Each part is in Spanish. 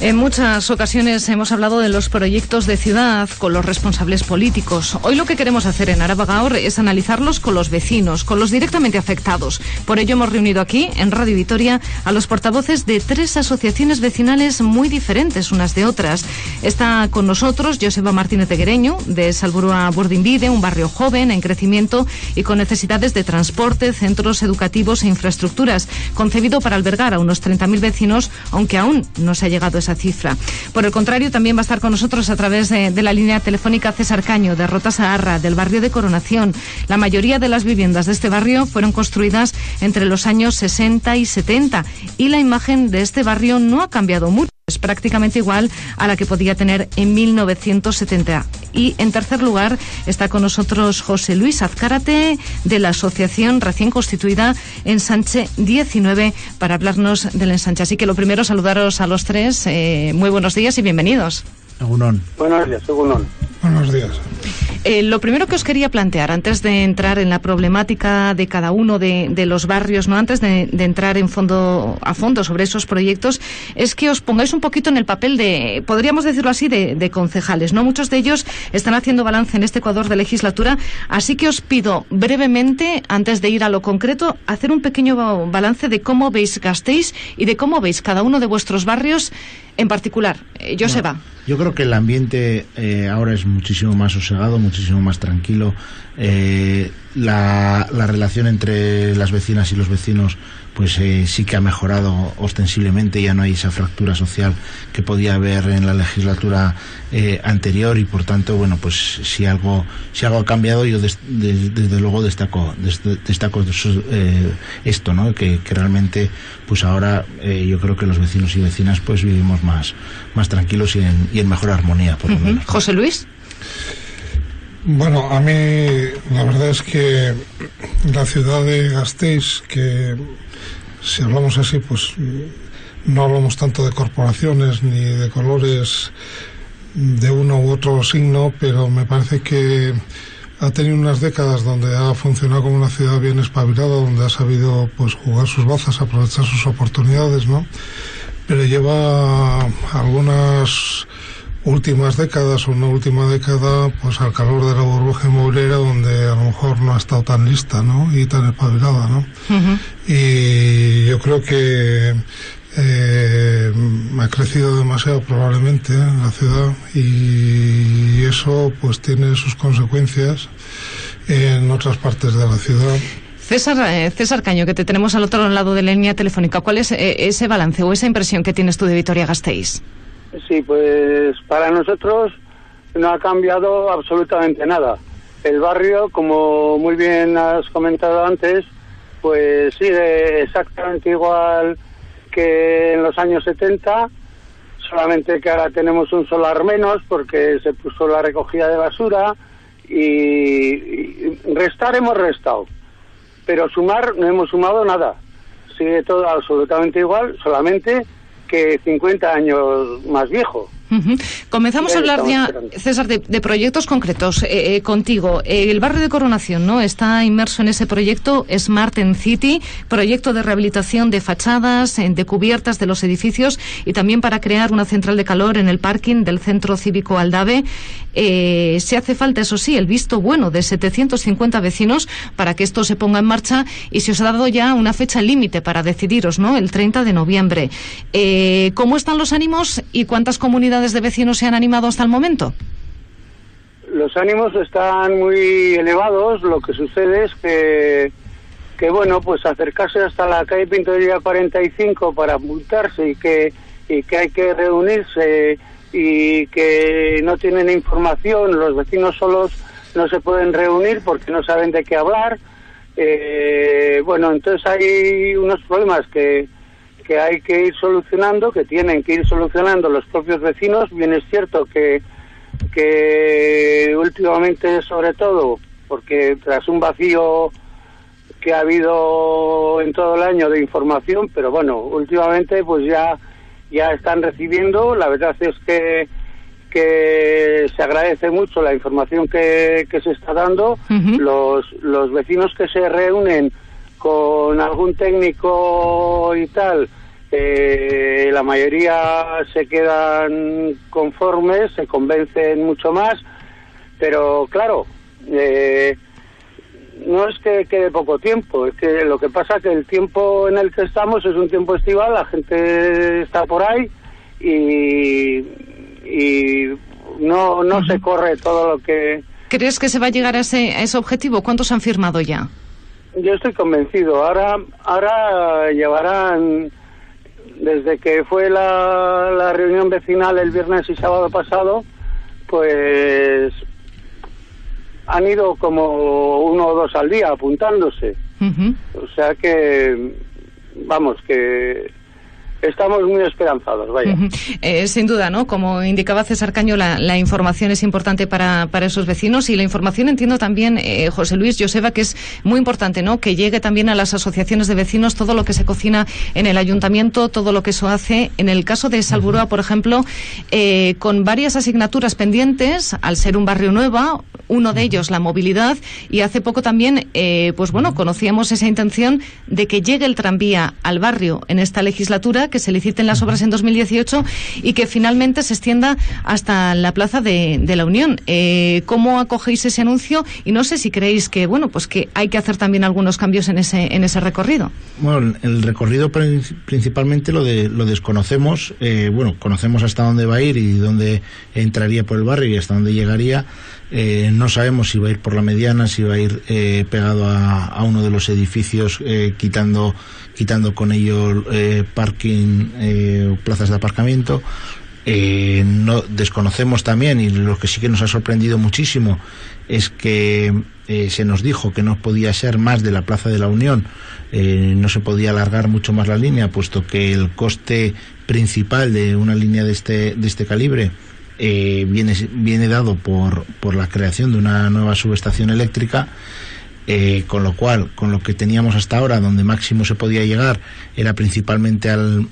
En muchas ocasiones hemos hablado de los proyectos de ciudad con los responsables políticos. Hoy lo que queremos hacer en Araba Gaur es analizarlos con los vecinos, con los directamente afectados. Por ello hemos reunido aquí, en Radio Vitoria, a los portavoces de 3 asociaciones vecinales muy diferentes unas de otras. Está con nosotros Joseba Martínez de Guereño, de Salburua Burdinbide, un barrio joven, en crecimiento y con necesidades de transporte, centros educativos e infraestructuras, concebido para albergar a unos 30.000 vecinos, aunque aún no se ha llegado a esa cifra. Por el contrario, también va a estar con nosotros a través de la línea telefónica César Caño, de Rota Saharra, del barrio de Coronación. La mayoría de las viviendas de este barrio fueron construidas entre los años 60 y 70 y la imagen de este barrio no ha cambiado mucho. Es prácticamente igual a la que podía tener en 1970. Y en tercer lugar está con nosotros José Luis Azcárate, de la asociación recién constituida Ensanche 19, para hablarnos del ensanche. Así que lo primero, saludaros a los 3. Muy buenos días y bienvenidos. Egunon. Buenos días, Egunon. Buenos días. Lo primero que os quería plantear, antes de entrar en la problemática de cada uno de los barrios, no antes de entrar a fondo sobre esos proyectos, es que os pongáis un poquito en el papel de, podríamos decirlo así, de concejales, ¿no? Muchos de ellos están haciendo balance en este Ecuador de legislatura, así que os pido brevemente, antes de ir a lo concreto, hacer un pequeño balance de cómo veis Gasteiz y de cómo veis cada uno de vuestros barrios en particular. Joseba. Bueno, yo creo que el ambiente ahora es muchísimo más sosegado, muchísimo más tranquilo. La relación entre las vecinas y los vecinos pues sí que ha mejorado ostensiblemente. Ya no hay esa fractura social que podía haber en la legislatura anterior, y por tanto, bueno, pues si algo ha cambiado, yo desde luego destaco esto, ¿no? Que realmente pues ahora yo creo que los vecinos y vecinas pues vivimos más tranquilos y en mejor armonía, por lo menos. José Luis. Bueno, a mí la verdad es que la ciudad de Gasteiz, que si hablamos así, pues no hablamos tanto de corporaciones ni de colores de uno u otro signo, pero me parece que ha tenido unas décadas donde ha funcionado como una ciudad bien espabilada, donde ha sabido pues jugar sus bazas, aprovechar sus oportunidades, ¿no? Pero lleva algunas últimas décadas, o una última década, pues al calor de la burbuja inmobiliaria, donde a lo mejor no ha estado tan lista, ¿no? Y tan espabilada, ¿no? Uh-huh. Y yo creo que ha crecido demasiado probablemente la ciudad, y eso pues tiene sus consecuencias en otras partes de la ciudad. César Caño, que te tenemos al otro lado de la línea telefónica, ¿cuál es ese balance o esa impresión que tienes tú de Vitoria-Gasteiz? Sí, pues para nosotros no ha cambiado absolutamente nada. El barrio, como muy bien has comentado antes, pues sigue exactamente igual que en los años 70, solamente que ahora tenemos un solar menos porque se puso la recogida de basura, y restar hemos restado, pero sumar no hemos sumado nada. Sigue todo absolutamente igual, solamente que 50 años más viejo. Uh-huh. Comenzamos a hablar ya, César, de proyectos concretos contigo. El barrio de Coronación, ¿no?, está inmerso en ese proyecto Smart and City, proyecto de rehabilitación de fachadas, de cubiertas de los edificios, y también para crear una central de calor en el parking del Centro Cívico Aldave. Se hace falta, eso sí, el visto bueno de 750 vecinos para que esto se ponga en marcha, y se os ha dado ya una fecha límite para decidiros, ¿no?, el 30 de noviembre. ¿Cómo están los ánimos y cuántas comunidades de vecinos se han animado hasta el momento? Los ánimos están muy elevados. Lo que sucede es que bueno, pues acercarse hasta la calle Pintorería 45 para apuntarse, y que hay que reunirse, y que no tienen información, los vecinos solos no se pueden reunir porque no saben de qué hablar. Bueno, entonces hay unos problemas que hay que ir solucionando, que tienen que ir solucionando los propios vecinos. Bien es cierto que últimamente, sobre todo porque tras un vacío que ha habido en todo el año de información, pero bueno, últimamente pues ya están recibiendo. La verdad es que se agradece mucho la información que se está dando. Uh-huh. Los vecinos que se reúnen con algún técnico y tal, La mayoría se quedan conformes, se convencen mucho más, pero claro, no es que quede poco tiempo, es que lo que pasa es que el tiempo en el que estamos es un tiempo estival, la gente está por ahí y no se corre todo lo que... ¿Crees que se va a llegar a ese objetivo? ¿Cuántos han firmado ya? Yo estoy convencido. Ahora llevarán, desde que fue la reunión vecinal el viernes y sábado pasado, pues han ido como 1 o 2 al día apuntándose. O sea que, vamos, que estamos muy esperanzados, vaya. Sin duda, ¿no? Como indicaba César Caño, la información es importante para esos vecinos, y la información, entiendo también, José Luis, Joseba, que es muy importante, ¿no? Que llegue también a las asociaciones de vecinos todo lo que se cocina en el ayuntamiento, todo lo que eso hace. En el caso de Salburua, por ejemplo, con varias asignaturas pendientes, al ser un barrio nuevo, uno de ellos la movilidad, y hace poco también, pues bueno, conocíamos esa intención de que llegue el tranvía al barrio en esta legislatura, que se liciten las obras en 2018 y que finalmente se extienda hasta la Plaza de la Unión. ¿Cómo acogéis ese anuncio? Y no sé si creéis que, bueno, pues que hay que hacer también algunos cambios en ese recorrido. Bueno, el recorrido principalmente lo desconocemos. Conocemos hasta dónde va a ir y dónde entraría por el barrio y hasta dónde llegaría. No sabemos si va a ir por la mediana, si va a ir pegado a uno de los edificios, quitando con ello parking, plazas de aparcamiento. No desconocemos también, y lo que sí que nos ha sorprendido muchísimo es que se nos dijo que no podía ser más de la Plaza de la Unión, no se podía alargar mucho más la línea, puesto que el coste principal de una línea de este calibre viene dado por la creación de una nueva subestación eléctrica. Con lo cual, con lo que teníamos hasta ahora, donde máximo se podía llegar era principalmente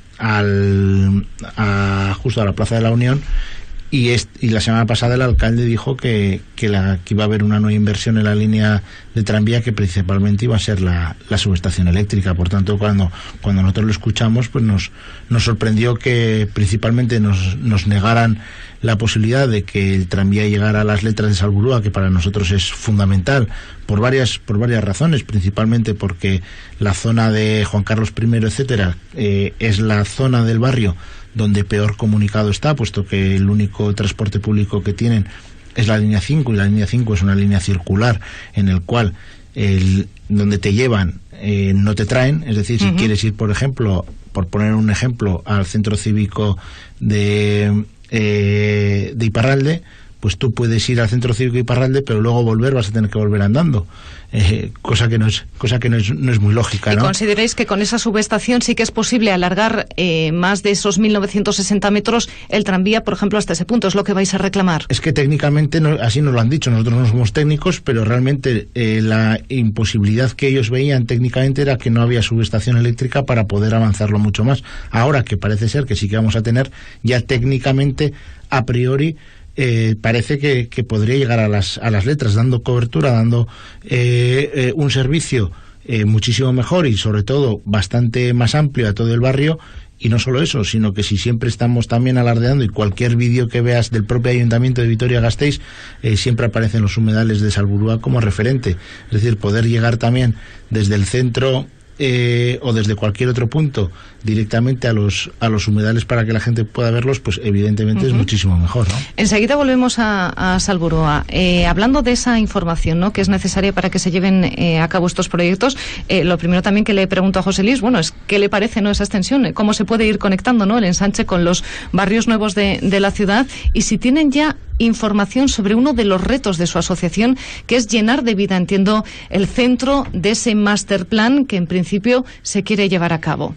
justo a la Plaza de la Unión, y la semana pasada el alcalde dijo que iba a haber una nueva inversión en la línea de tranvía, que principalmente iba a ser la subestación eléctrica. Por tanto, cuando nosotros lo escuchamos, pues nos sorprendió que principalmente nos negaran la posibilidad de que el tranvía llegara a las Letras de Salburua, que para nosotros es fundamental por varias razones, principalmente porque la zona de Juan Carlos I, etcétera, es la zona del barrio donde peor comunicado está, puesto que el único transporte público que tienen es la línea 5, y la línea 5 es una línea circular en el cual donde te llevan no te traen. Es decir, si quieres ir, por ejemplo, por poner un ejemplo, al centro cívico de Iparralde, pues tú puedes ir al centro cívico de Iparralde, pero luego vas a tener que volver andando, cosa que no es muy lógica, ¿no? ¿Y consideráis que con esa subestación sí que es posible alargar más de esos 1.960 metros el tranvía, por ejemplo, hasta ese punto? ¿Es lo que vais a reclamar? Es que técnicamente así nos lo han dicho. Nosotros no somos técnicos, pero realmente la imposibilidad que ellos veían técnicamente era que no había subestación eléctrica para poder avanzarlo mucho más. Ahora que parece ser que sí que vamos a tener, ya técnicamente, a priori, parece que podría llegar a las Letras, dando cobertura, dando un servicio muchísimo mejor y sobre todo bastante más amplio a todo el barrio. Y no solo eso, sino que si siempre estamos también alardeando, y cualquier vídeo que veas del propio Ayuntamiento de Vitoria-Gasteiz, siempre aparecen los humedales de Salburua como referente. Es decir, poder llegar también desde el centro o desde cualquier otro punto directamente a los humedales para que la gente pueda verlos, pues evidentemente es muchísimo mejor, ¿no? Enseguida volvemos a Salburua. Hablando de esa información, ¿no?, que es necesaria para que se lleven a cabo estos proyectos, lo primero también que le pregunto a José Luis, bueno, es ¿qué le parece, no, esa extensión? ¿Cómo se puede ir conectando, no, el ensanche con los barrios nuevos de la ciudad? Y si tienen ya información sobre uno de los retos de su asociación, que es llenar de vida, entiendo, el centro de ese master plan que en principio se quiere llevar a cabo.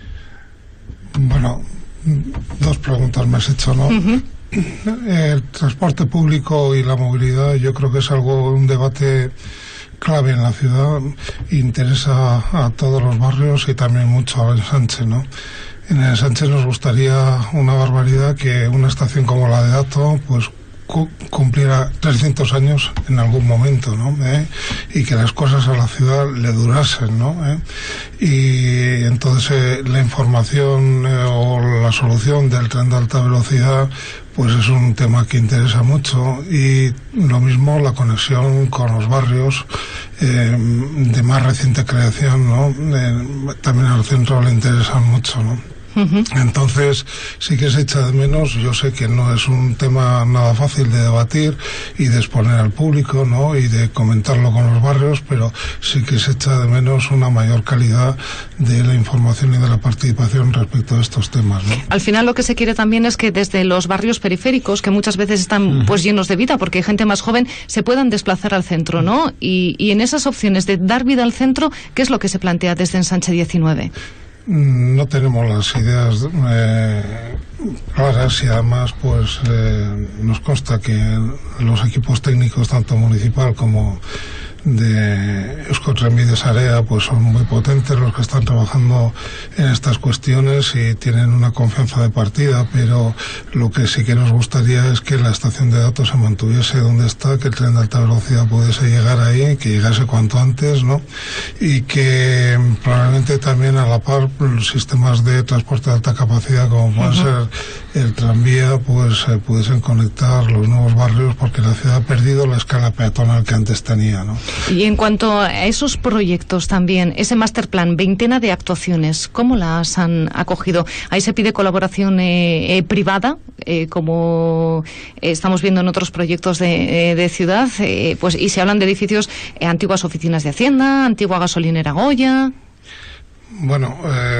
Bueno, 2 preguntas me has hecho, ¿no? El transporte público y la movilidad, yo creo que es un debate clave en la ciudad, interesa a todos los barrios y también mucho al ensanche, ¿no? En el ensanche nos gustaría una barbaridad que una estación como la de Dato, pues cumpliera 300 años en algún momento, ¿no? Y que las cosas a la ciudad le durasen, ¿no? Y entonces la información o la solución del tren de alta velocidad pues es un tema que interesa mucho, y lo mismo la conexión con los barrios de más reciente creación, ¿no? También al centro le interesan mucho, ¿no? Entonces sí que se echa de menos. Yo sé que no es un tema nada fácil de debatir y de exponer al público, ¿no? Y de comentarlo con los barrios, pero sí que se echa de menos una mayor calidad de la información y de la participación respecto a estos temas, ¿no? Al final lo que se quiere también es que desde los barrios periféricos, que muchas veces están pues llenos de vida porque hay gente más joven, se puedan desplazar al centro, ¿no? Y en esas opciones de dar vida al centro, ¿qué es lo que se plantea desde Ensanche 19? No tenemos las ideas claras, y además pues nos consta que los equipos técnicos tanto municipal como de Euskotrenbide Sarea pues son muy potentes los que están trabajando en estas cuestiones y tienen una confianza de partida, pero lo que sí que nos gustaría es que la estación de datos se mantuviese donde está, que el tren de alta velocidad pudiese llegar ahí, que llegase cuanto antes, ¿no? Y que probablemente también a la par los sistemas de transporte de alta capacidad, como pueden ser el tranvía, pues pudiesen conectar los nuevos barrios, porque la ciudad ha perdido la escala peatonal que antes tenía, ¿no? Y en cuanto a esos proyectos también, ese masterplan, 20 de actuaciones, ¿cómo las han acogido? Ahí se pide colaboración privada, como estamos viendo en otros proyectos de ciudad, pues, y se hablan de edificios, antiguas oficinas de Hacienda, antigua gasolinera Goya. Bueno,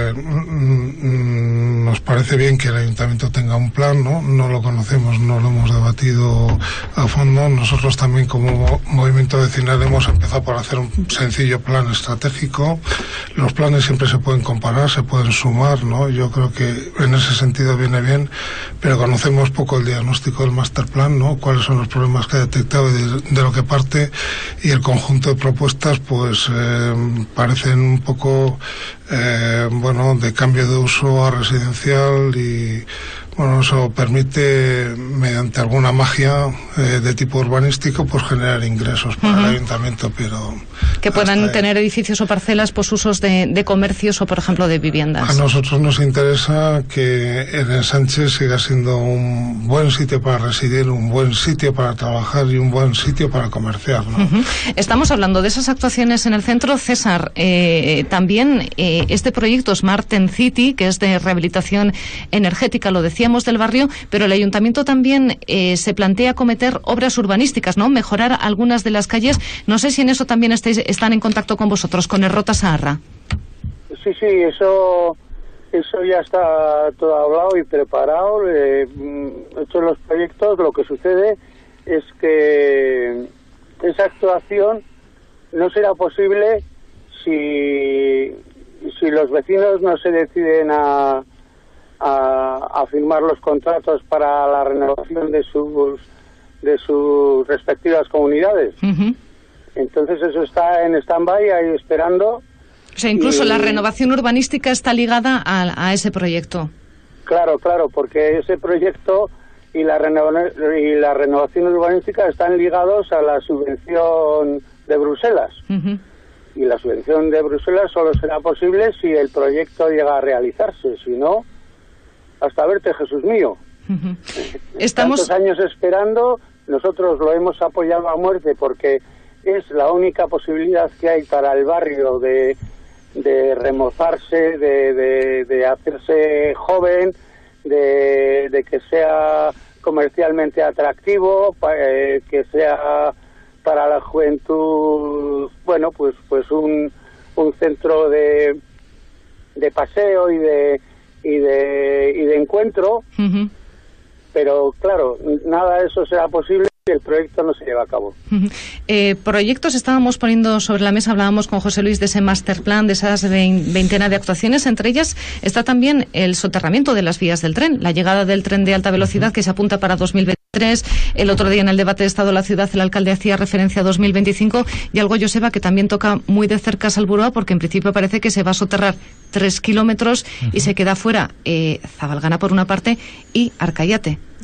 nos parece bien que el ayuntamiento tenga un plan, ¿no? No lo conocemos, no lo hemos debatido a fondo. Nosotros también como movimiento vecinal hemos empezado por hacer un sencillo plan estratégico. Los planes siempre se pueden comparar, se pueden sumar, ¿no? Yo creo que en ese sentido viene bien, pero conocemos poco el diagnóstico del masterplan, ¿no? Cuáles son los problemas que ha detectado y de lo que parte, y el conjunto de propuestas pues parecen un poco bueno, de cambio de uso a residencial, y bueno, eso permite, mediante alguna magia de tipo urbanístico, pues generar ingresos para el ayuntamiento, pero que puedan tener edificios o parcelas, pues usos de comercios o, por ejemplo, de viviendas. A nosotros nos interesa que el Ensanche siga siendo un buen sitio para residir, un buen sitio para trabajar y un buen sitio para comerciar, ¿no? Estamos hablando de esas actuaciones en el centro. César, también este proyecto Smart and City, que es de rehabilitación energética, lo decíamos, del barrio, pero el ayuntamiento también se plantea acometer obras urbanísticas, ¿no? Mejorar algunas de las calles. No sé si en eso también están en contacto con vosotros, con Errota Saharra. Sí, eso ya está todo hablado y preparado. Hechos los proyectos, lo que sucede es que esa actuación no será posible si los vecinos no se deciden a firmar los contratos para la renovación de sus respectivas comunidades. Entonces eso está en stand-by, ahí esperando. O sea, incluso la renovación urbanística está ligada a ese proyecto. Claro, porque ese proyecto y la renovación urbanística están ligados a la subvención de Bruselas. Y la subvención de Bruselas solo será posible si el proyecto llega a realizarse, si no, hasta verte, Jesús mío. Estamos tantos años esperando. Nosotros lo hemos apoyado a muerte porque es la única posibilidad que hay para el barrio de remozarse, de hacerse joven, de que sea comercialmente atractivo, que sea para la juventud, bueno, pues un centro de paseo y de encuentro. Pero claro, nada de eso será posible si el proyecto no se lleva a cabo. Proyectos estábamos poniendo sobre la mesa, hablábamos con José Luis de ese masterplan, de esas veintena de actuaciones. Entre ellas está también el soterramiento de las vías del tren, la llegada del tren de alta velocidad que se apunta para 2023. El otro día en el debate de Estado de la Ciudad el alcalde hacía referencia a 2025, y algo, Joseba, que también toca muy de cerca a Salburua, porque en principio parece que se va a soterrar 3 kilómetros y se queda fuera Zabalgana por una parte y Arcayate.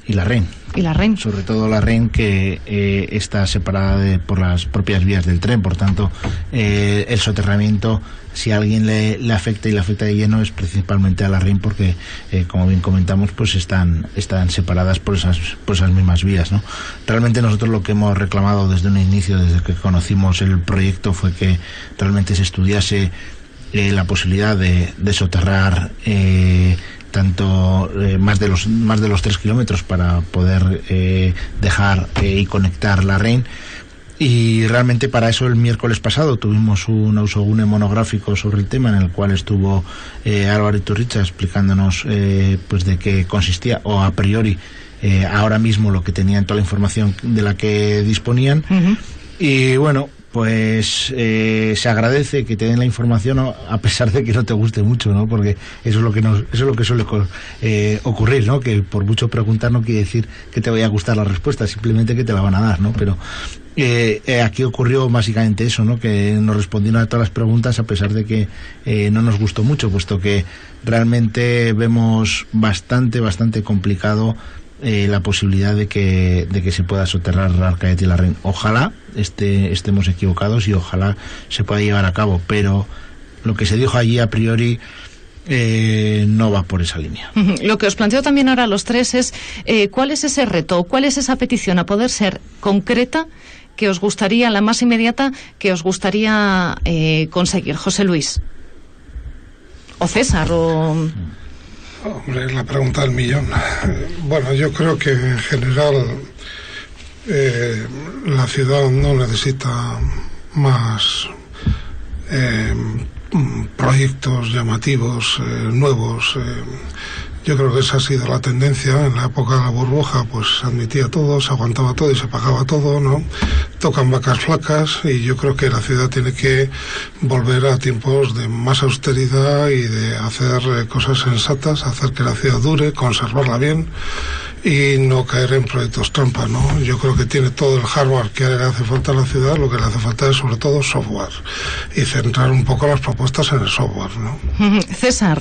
la REN. Y la REN. Sobre todo la REN, que está separada por las propias vías del tren. Por tanto, el soterramiento, si a alguien le afecta y le afecta de lleno, es principalmente a la REN, porque, como bien comentamos, pues están separadas por esas mismas vías, ¿no? Realmente nosotros lo que hemos reclamado desde un inicio, desde que conocimos el proyecto, fue que realmente se estudiase la posibilidad de soterrar tanto más de los 3 kilómetros para poder dejar y conectar la REN. Y realmente para eso el miércoles pasado tuvimos un ausogune monográfico sobre el tema, en el cual estuvo Álvaro Iturricha explicándonos pues de qué consistía, o a priori ahora mismo lo que tenían, toda la información de la que disponían. Y bueno, pues se agradece que te den la información, a pesar de que no te guste mucho, ¿no? Porque eso es lo que suele ocurrir, ¿no? Que por mucho preguntar no quiere decir que te vaya a gustar la respuesta, simplemente que te la van a dar, ¿no? Pero aquí ocurrió básicamente eso, ¿no? Que nos respondieron a todas las preguntas, a pesar de que no nos gustó mucho, puesto que realmente vemos bastante complicado la posibilidad de que se pueda soterrar la Arcaete y la REN. Ojalá estemos equivocados y ojalá se pueda llevar a cabo, pero lo que se dijo allí a priori no va por esa línea. Lo que os planteo también ahora a los tres es ¿cuál es ese reto, cuál es esa petición a poder ser concreta que os gustaría, la más inmediata, que os gustaría conseguir? José Luis. O César, o... Hombre, la pregunta del millón. Bueno, yo creo que en general la ciudad no necesita más proyectos llamativos, nuevos. Yo creo que esa ha sido la tendencia. En la época de la burbuja, pues se admitía todo, se aguantaba todo y se pagaba todo, ¿no? Tocan vacas flacas, y yo creo que la ciudad tiene que volver a tiempos de más austeridad y de hacer cosas sensatas, hacer que la ciudad dure, conservarla bien y no caer en proyectos trampa, ¿no? Yo creo que tiene todo el hardware que le hace falta a la ciudad. Lo que le hace falta es sobre todo software, y centrar un poco las propuestas en el software, ¿no? César.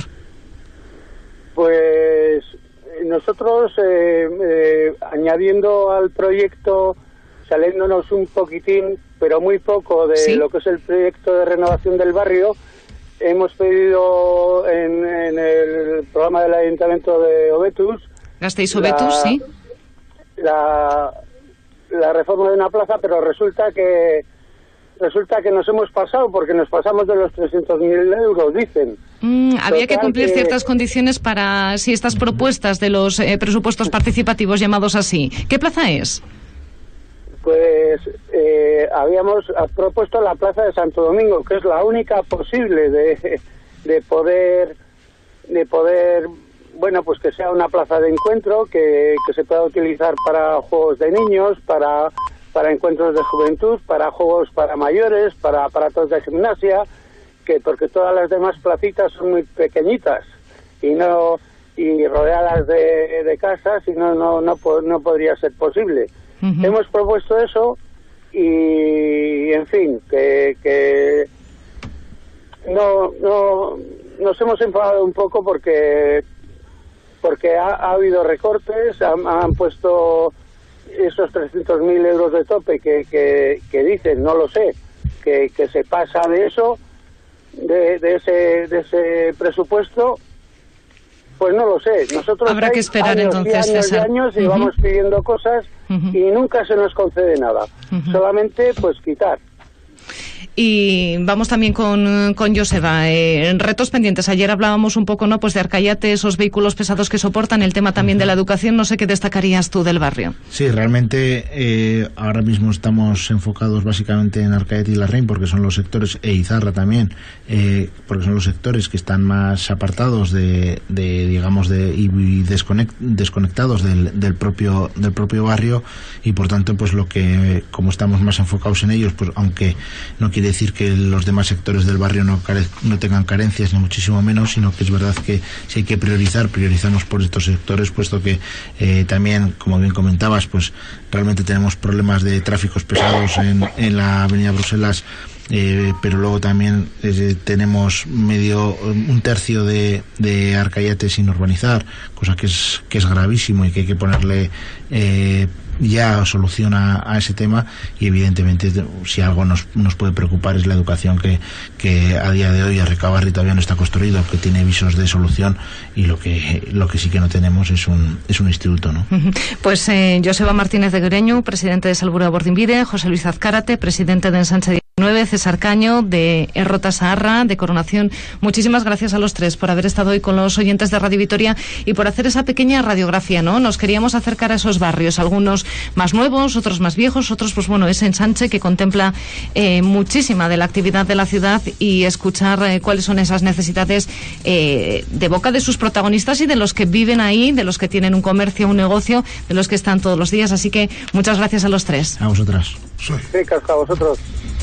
Pues nosotros, añadiendo al proyecto, saliéndonos un poquitín, pero muy poco, de lo que es el proyecto de renovación del barrio, hemos pedido en el programa del Ayuntamiento de Obetus, Gasteiz-Obetus, sí, la reforma de una plaza, pero resulta que nos hemos pasado, porque nos pasamos de los 300.000 euros, dicen. Había que cumplir ciertas condiciones para, si estas propuestas de los presupuestos participativos llamados así. ¿Qué plaza es? Pues habíamos propuesto la plaza de Santo Domingo, que es la única posible de poder, bueno, pues que sea una plaza de encuentro, que se pueda utilizar para juegos de niños, para encuentros de juventud, para juegos para mayores, para aparatos de gimnasia, porque todas las demás placitas son muy pequeñitas y rodeadas de casas, y no podría ser posible. Hemos propuesto eso, y en fin, que no nos hemos enfadado un poco porque ha habido recortes, han puesto esos 300.000 euros de tope que dicen, no lo sé, que se pasa de eso, de ese presupuesto. Pues no lo sé. Nosotros habrá que esperar entonces, César. Años y vamos pidiendo cosas y nunca se nos concede nada. Solamente pues quitar. Y vamos también con Joseba, retos pendientes. Ayer hablábamos un poco, ¿no?, pues de Arcayate, esos vehículos pesados que soportan, el tema también de la educación. No sé qué destacarías tú del barrio. Sí, realmente ahora mismo estamos enfocados básicamente en Arcayate y la REN, porque son los sectores, e Izarra también, porque son los sectores que están más apartados y desconectados del propio barrio, y por tanto, pues como estamos más enfocados en ellos, pues aunque no quiere decir que los demás sectores del barrio no tengan carencias, ni muchísimo menos, sino que es verdad que si hay que priorizamos por estos sectores, puesto que también, como bien comentabas, pues realmente tenemos problemas de tráficos pesados en la avenida Bruselas pero luego también tenemos un tercio de Arcayate sin urbanizar, cosa que es gravísimo y que hay que ponerle ya solución a ese tema. Y evidentemente, si algo nos puede preocupar es la educación, que a día de hoy Arrecabarri todavía no está construido, que tiene visos de solución, y lo que sí que no tenemos es un instituto, ¿no? Pues Joseba Martínez de Guereñu, presidente de Salbura Bordinbide, José Luis Azcárate, presidente de Ensanche 19, César Caño de Errota Saharra, de Coronación. Muchísimas gracias a los tres por haber estado hoy con los oyentes de Radio Vitoria y por hacer esa pequeña radiografía, ¿no? Nos queríamos acercar a esos barrios, algunos más nuevos, otros más viejos, otros, pues bueno, ese ensanche que contempla muchísima de la actividad de la ciudad, y escuchar cuáles son esas necesidades de boca de sus protagonistas y de los que viven ahí, de los que tienen un comercio, un negocio, de los que están todos los días. Así que muchas gracias a los tres. A vosotras. Sí, a vosotros.